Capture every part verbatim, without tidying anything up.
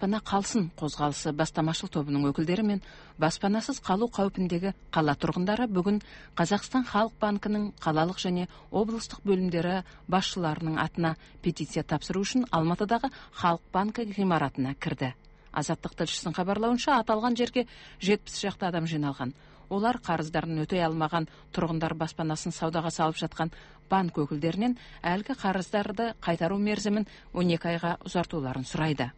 баспана қалсын қозғалысы бастамашыл тобының өкілдері мен баспанасыз қалу қаупіндегі қала тұрғындары бүгін Қазақстан Халық банкінің қалалық және облыстық бөлімдері басшыларының атына петиция тапсыру үшін Алматыдағы Халық банкі ғимаратына кірді. Азаттық тілшісінің хабарлауынша, аталған жерге жетпіс шақты адам жиналған. Олар қарыздарын өтей алмаған тұрғындар баспанасын саудаға салып жатқан банк өкілдерінен әлгі қарыздарды қайтару мерзімін он екі айға ұзартуларын сұрайды.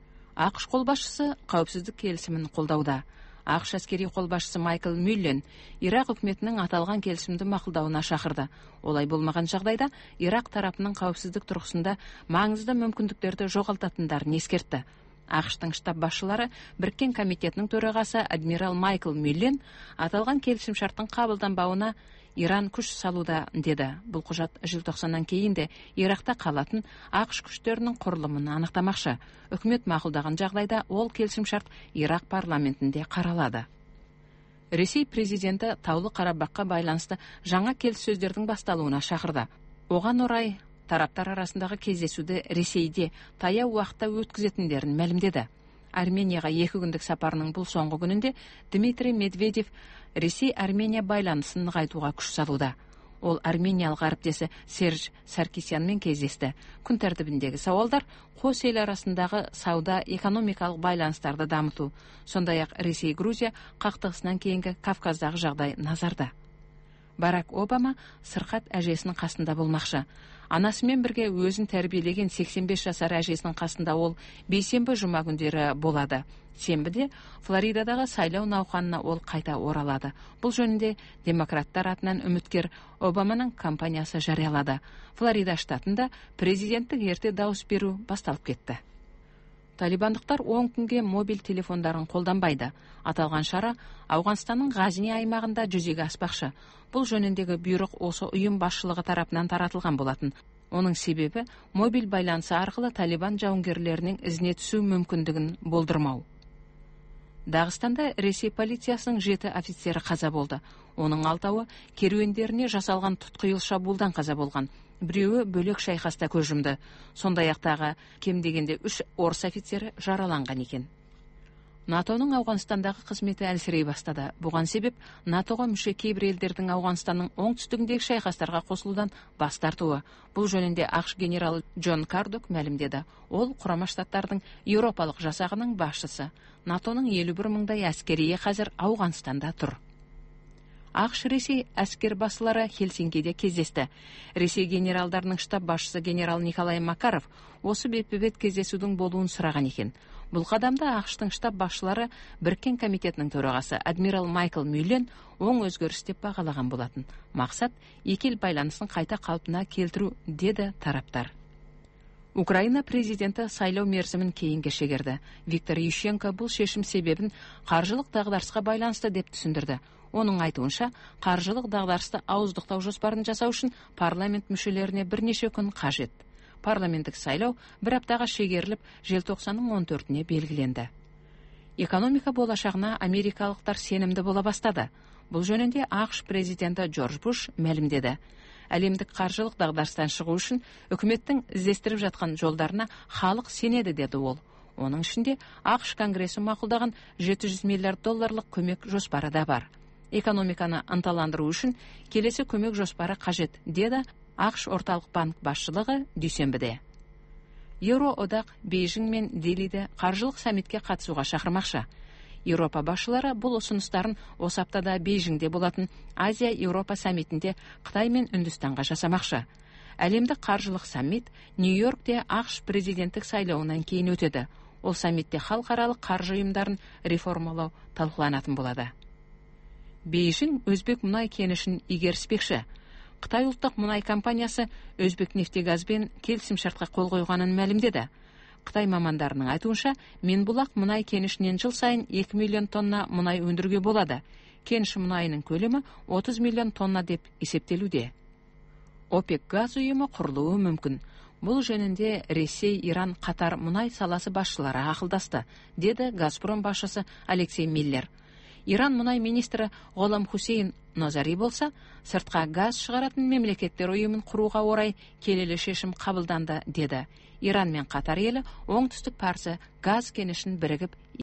ақш қолбасшысы қауіпсіздік келісімін қолдауда. ақш әскери қолбасшысы Майкл Мюллен Ирақ үкіметінің аталған келісімді мақұлдауына шақырды. Олай болмаған жағдайда Ирақ тарапының қауіпсіздік тұрғысында маңызды мүмкіндіктерді жоғалтатындарын ескертті. ақштың штаб басшылары Біріккен комитетінің төрағасы адмирал Майкл Мюллен аталған келісімшарттың қабылданбауына Иран күш салуда деді. Бұл құжат желтоқсаннан кейін де Иракта қалатын ақш күштерінің құрылымын анықтамақшы. Үкімет мақұлдаған жағдайда ол келісімшарт Ирак парламентінде қаралады. Ресей президенті Таулы Қарабаққа байланысты жаңа келіссөздердің басталуына шақырды. Оған орай тараптар арасындағы кездесуді Ресейде таяу уақытта өткізетіндерін мәлімдеді. Арменияға екі күндік сапарының бұл соңғы күнінде Дмитрий Медведев Ресей-Армения байланысын нығайтуға күш салуда. Ол армениялық әріптесі Серж Саркисянмен кездесті. Күн тәртібіндегі сауалдар қос ел арасындағы сауда-экономикалық байланыстарды дамыту, сондай-ақ Ресей-Грузия қақтығысынан кейінгі Кавказдағы жағдай назарда. Барак Обама сырқат әжесінің қасында болмақшы. Анасымен бірге өзін тәрбиелеген сексен бес жасар әжесінің қасында ол бейсенбі жұма күндері болады. Сенбіде Флоридадағы сайлау науқанына ол қайта оралады. Бұл жөнінде демократтар атынан үміткер Обаманың кампаниясы жариялады. Флорида штатында президенттік ерте дауыс беру басталып кетті. Талибандықтар он күнге мобиль телефондарын қолданбайды. Аталған шара Ауғанстанның Ғазни аймағында жүзеге аспақшы. Бұл жөніндегі бұйрық осы ұйым басшылығы тарапынан таратылған болатын. Оның себебі мобиль байланысы арқылы Талибан жауынгерлерінің ізіне түсу мүмкіндігін болдырмау. Дағыстанда Ресей полициясының жеті офицері қаза болды. Оның алтауы керуендеріне жасалған тұтқиыл шабуылдан қаза болған. Біреуі бөлек шайқаста көз жұмды. Сондай-ақ кем дегенде үш орыс офицері жараланған екен. НАТОның Ауғанстандағы қызметі әлсірей бастады. Бұған себеп НАТОға мүше кейбір елдердің Ауғанстанның оңтүстігіндегі шайқастарға қосылудан бас тартуы. Бұл жөнінде ақш генералы Джон Кардок мәлімдеді. Ол Құрама Штаттардың Еуропалық жасағының басшысы. НАТОның елу бір мыңдай әскерие қазір Ауғанстанда тұр. ақш Ресей әскер басшылары Хельсинкиде кездесті. Ресей генералдарының штаб басшысы генерал Николай Макаров осы бетпе-бет кездесудің болуын сұраған екен. Бұл қадамды ақштың штаб басшылары Біріккен комитетінің төрағасы адмирал Майкл Мюллен оң өзгеріс деп бағалаған болатын. Мақсат екі ел байланысын қайта қалпына келтіру, деді тараптар. Украина президенті сайлау мерзімін кейінге шегерді. Виктор Ющенко бұл шешім себебін қаржылық дағдарысқа байланысты деп түсіндірді. Оның айтуынша, қаржылық дағдарысты ауыздықтау жоспарын жасау үшін парламент мүшелеріне бірнеше күн қажет. Парламенттік сайлау бір аптаға шегеріліп, желтоқсанның он төртіне белгіленді. Экономика болашағына америкалықтар сенімді бола бастады. Бұл жөнінде ақш президенті Джордж Буш мәлімдеді. Әлемдік қаржылық дағдарыстан шығу үшін үкіметтің іздестіріп жатқан жолдарына халық сенеді, деді ол. Оның ішінде ақш конгресі мақұлдаған жеті жүз миллиард долларлық көмек жоспары да бар. Экономиканы ынталандыру үшін келесі көмек жоспары қажет, деді ақш орталық банк басшылығы дүйсенбіде. Еуроодақ Бейжің мен Делиді қаржылық саммитке қатысуға шақырмақшы. Еуропа басшылары бұл ұсыныстарын осы аптада Бейжіңде болатын Азия-Еуропа саммитінде Қытай мен Үндістанға жасамақшы. Әлемдік қаржылық саммит Нью-Йоркте ақш президенттік сайлауынан кейін өтеді. Ол саммитте халықаралық қаржы ұйымдарын реформалау талқыланатын болады. Бейжің өзбек мұнай кенішін игеріспекші. Қытай ұлттық мұнай компаниясы Өзбекнефтегазбен келісімшартқа қол қойғанын мәлімдеді. Қытай мамандарының айтуынша, Менбұлақ мұнай кенішінен жыл сайын екі миллион тонна мұнай өндіруге болады. Кеніш мұнайының көлемі отыз миллион тонна деп есептелуде. ОПЕК газ ұйымы құрылуы мүмкін. Бұл жөнінде Ресей, Иран, Қатар мұнай саласы басшылары ақылдасты, деді Газпром басшысы Алексей Миллер. Иран мұнай министрі Ғолам Хусейн Назари болса, сыртқа газ шығаратын мемлекеттер ұйымын құруға орай келелі шешім қабылданды, деді. Иран мен Катар елі оңтүстік Парсы газ кенішін бірігіп